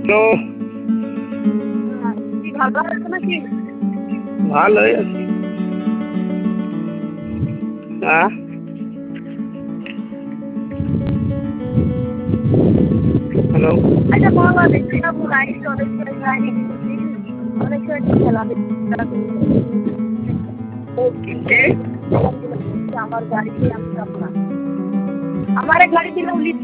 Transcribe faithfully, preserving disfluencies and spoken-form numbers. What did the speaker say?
Hello. কি ভালো আছো নাকি? ভালোই আছি। হ্যাঁ? হ্যালো। আচ্ছা বলো দেখছিলাম গাড়ি অনেক সময় গাড়ি অনেক সময় খেলা কিনতে আমার গাড়ি দিয়ে আমি যাব না। আমার গাড়ি দিলে উনি